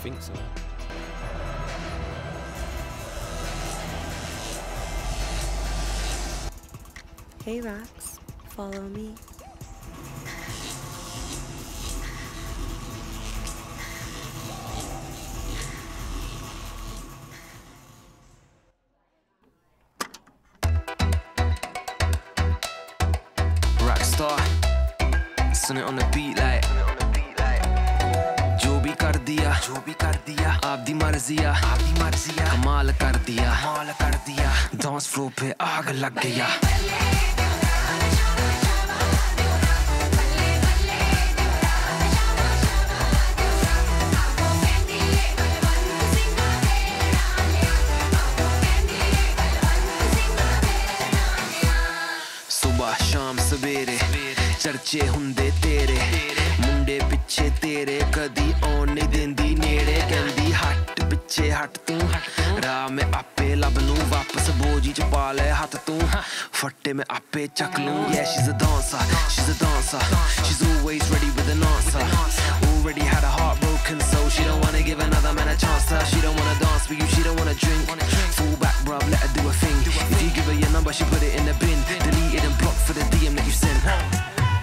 think so. Hey Rax, follow me. Rockstar, सुने on the beat like जो भी कर दिया आप दी मर्जिया कमाल कर दिया डांस फ्लोर पे आग लग गया सुबह शाम सवेरे चर्चे हुंदे तेरे मुंडे पिछे तेरे कदी आउण नहीं देंदी नेड़े कहंदी हट पिछे हट तू राह में आपे लब लूं वापस बोझी च पा ले हथ तू फट्टे में आपे चक लूं yeah she's a dancer she's always ready with an answer already had a heart broken so she don't wanna give another man a chance to she don't wanna dance with you she don't wanna drink fall back bruv let her do a thing if you give her your number she put it in the bin delete it and block for the DM that you sent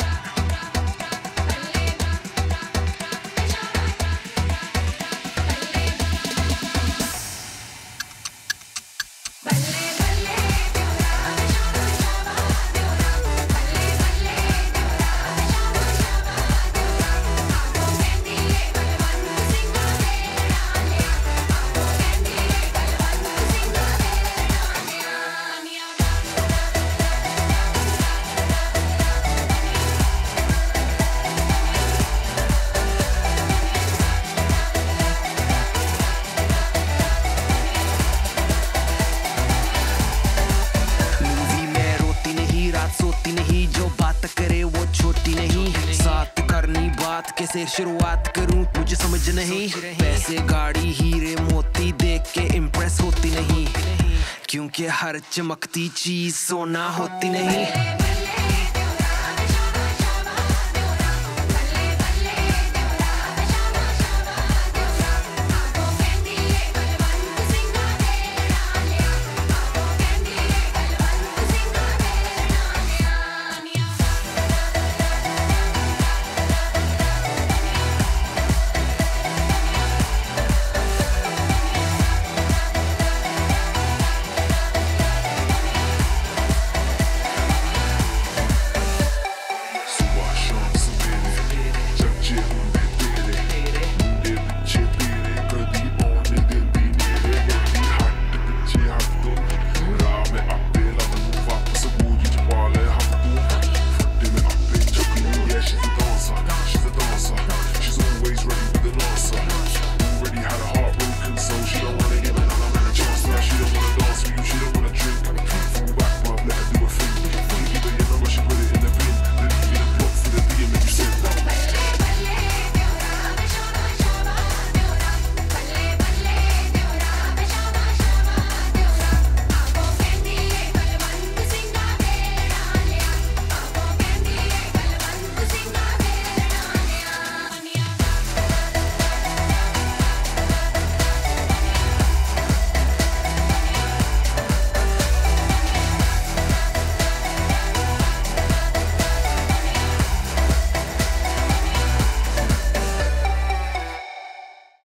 सोती नहीं जो बात करे वो छोटी नहीं साथ करनी बात कैसे शुरुआत करूं मुझे समझ नहीं पैसे गाड़ी हीरे मोती देख के इम्प्रेस होती नहीं क्योंकि हर चमकती चीज सोना होती नहीं